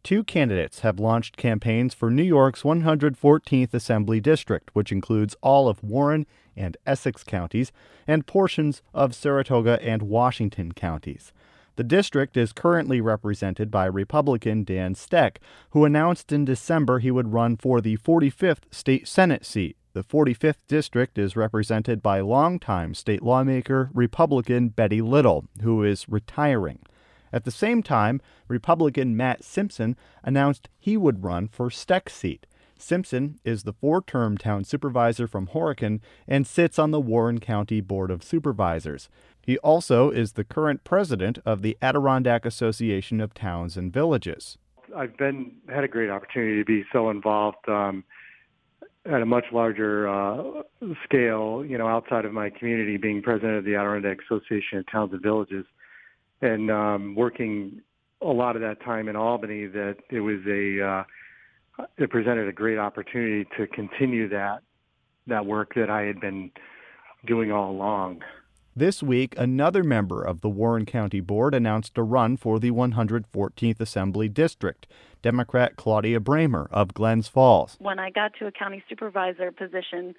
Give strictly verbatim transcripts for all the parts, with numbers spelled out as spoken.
Two candidates have launched campaigns for New York's one hundred fourteenth Assembly District, which includes all of Warren and Essex counties and portions of Saratoga and Washington counties. The district is currently represented by Republican Dan Steck, who announced in December he would run for the forty-fifth state Senate seat. The forty-fifth district is represented by longtime state lawmaker Republican Betty Little, who is retiring. At the same time, Republican Matt Simpson announced he would run for Steck's seat. Simpson is the four-term town supervisor from Horicon and sits on the Warren County Board of Supervisors. He also is the current president of the Adirondack Association of Towns and Villages. I've been had a great opportunity to be so involved um, at a much larger uh, scale, you know, outside of my community, being president of the Adirondack Association of Towns and Villages. And um, working a lot of that time in Albany, that it was a uh, it presented a great opportunity to continue that that work that I had been doing all along. This week, another member of the Warren County Board announced a run for the one hundred fourteenth Assembly District, Democrat Claudia Bramer of Glens Falls. When I got to a county supervisor position,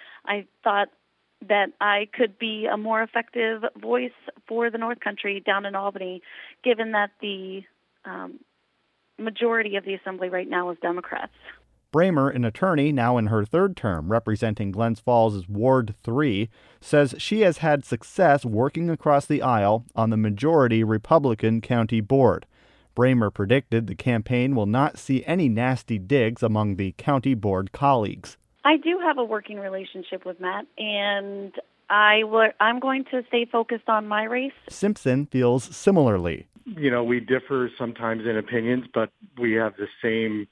I thought that I could be a more effective voice for the North Country down in Albany, given that the um, majority of the Assembly right now is Democrats. Bramer, an attorney now in her third term representing Glens Falls' Ward three, says she has had success working across the aisle on the majority Republican county board. Bramer predicted the campaign will not see any nasty digs among the county board colleagues. I do have a working relationship with Matt, and I w- I'm going to stay focused on my race. Simpson feels similarly. You know, we differ sometimes in opinions, but we have the same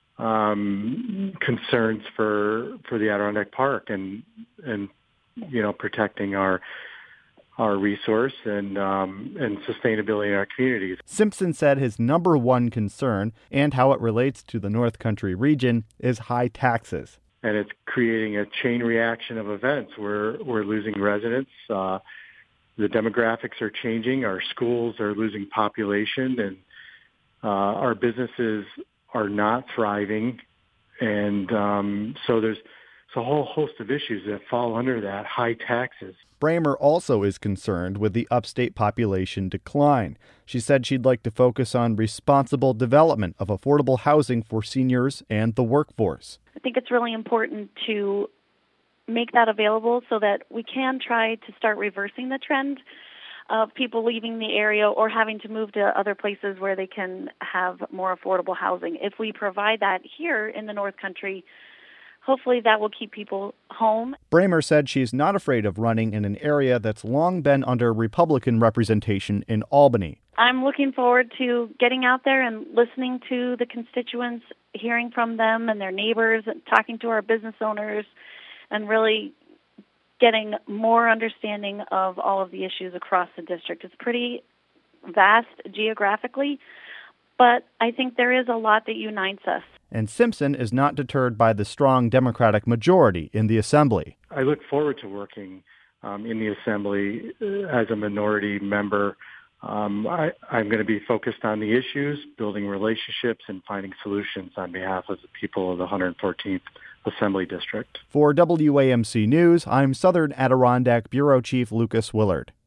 um, concerns for for the Adirondack Park and and you know protecting our our resource and um, and sustainability in our communities. Simpson said his number one concern and how it relates to the North Country region is high taxes. And it's creating a chain reaction of events. We're we're losing residents. Uh, the demographics are changing. Our schools are losing population, and uh, our businesses are not thriving. And um, so there's, there's a whole host of issues that fall under that, high taxes. Bramer also is concerned with the upstate population decline. She said she'd like to focus on responsible development of affordable housing for seniors and the workforce. I think it's really important to make that available so that we can try to start reversing the trend of people leaving the area or having to move to other places where they can have more affordable housing. If we provide that here in the North Country, hopefully that will keep people home. Bramer said she's not afraid of running in an area that's long been under Republican representation in Albany. I'm looking forward to getting out there and listening to the constituents, hearing from them and their neighbors, and talking to our business owners, and really getting more understanding of all of the issues across the district. It's pretty vast geographically, but I think there is a lot that unites us. And Simpson is not deterred by the strong Democratic majority in the Assembly. I look forward to working um, in the Assembly as a minority member. Um, I, I'm going to be focused on the issues, building relationships, and finding solutions on behalf of the people of the one hundred fourteenth Assembly District. For W A M C News, I'm Southern Adirondack Bureau Chief Lucas Willard.